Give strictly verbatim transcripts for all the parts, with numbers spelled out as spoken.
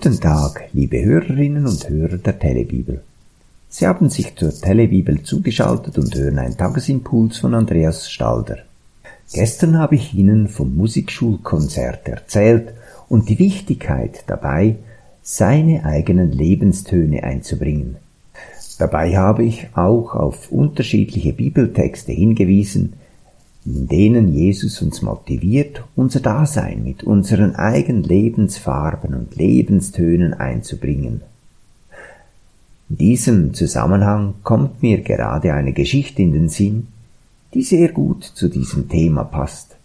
Guten Tag, liebe Hörerinnen und Hörer der Telebibel. Sie haben sich zur Telebibel zugeschaltet und hören einen Tagesimpuls von Andreas Stalder. Gestern habe ich Ihnen vom Musikschulkonzert erzählt und die Wichtigkeit dabei, seine eigenen Lebenstöne einzubringen. Dabei habe ich auch auf unterschiedliche Bibeltexte hingewiesen, in denen Jesus uns motiviert, unser Dasein mit unseren eigenen Lebensfarben und Lebenstönen einzubringen. In diesem Zusammenhang kommt mir gerade eine Geschichte in den Sinn, die sehr gut zu diesem Thema passt.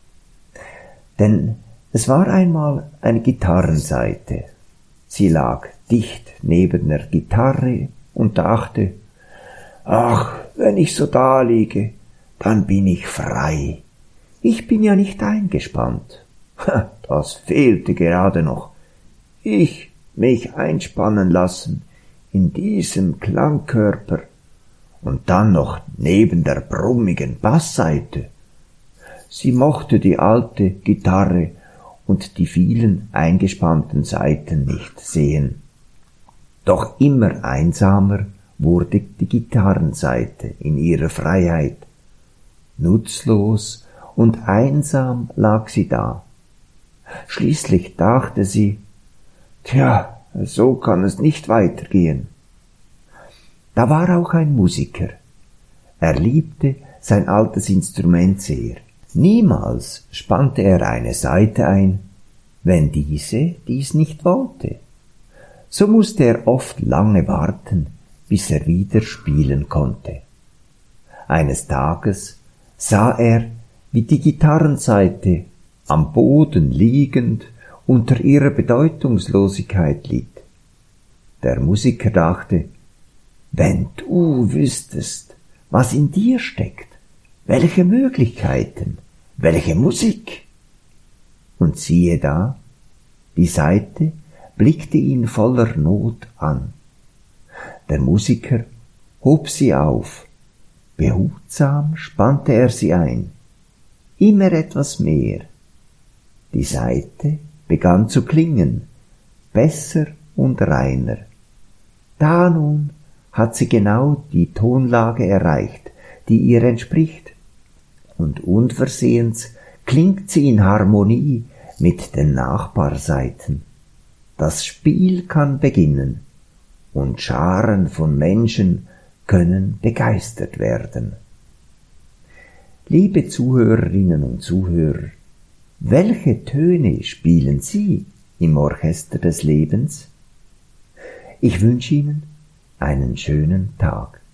Denn es war einmal eine Gitarrenseite. Sie lag dicht neben der Gitarre und dachte, ach, wenn ich so da liege, dann bin ich frei. Ich bin ja nicht eingespannt. Das fehlte gerade noch. Ich mich einspannen lassen in diesem Klangkörper und dann noch neben der brummigen Bassseite. Sie mochte die alte Gitarre und die vielen eingespannten Saiten nicht sehen. Doch immer einsamer wurde die Gitarrenseite in ihrer Freiheit. Nutzlos und einsam lag sie da. Schließlich dachte sie, tja, so kann es nicht weitergehen. Da war auch ein Musiker. Er liebte sein altes Instrument sehr. Niemals spannte er eine Saite ein, wenn diese dies nicht wollte. So musste er oft lange warten, bis er wieder spielen konnte. Eines Tages sah er, wie die Gitarrenseite am Boden liegend unter ihrer Bedeutungslosigkeit litt. Der Musiker dachte, wenn du wüsstest, was in dir steckt, welche Möglichkeiten, welche Musik. Und siehe da, die Saite blickte ihn voller Not an. Der Musiker hob sie auf. Behutsam spannte er sie ein, immer etwas mehr. Die Saite begann zu klingen, besser und reiner. Da nun hat sie genau die Tonlage erreicht, die ihr entspricht, und unversehens klingt sie in Harmonie mit den Nachbarsaiten. Das Spiel kann beginnen, und Scharen von Menschen können begeistert werden. Liebe Zuhörerinnen und Zuhörer, welche Töne spielen Sie im Orchester des Lebens? Ich wünsche Ihnen einen schönen Tag.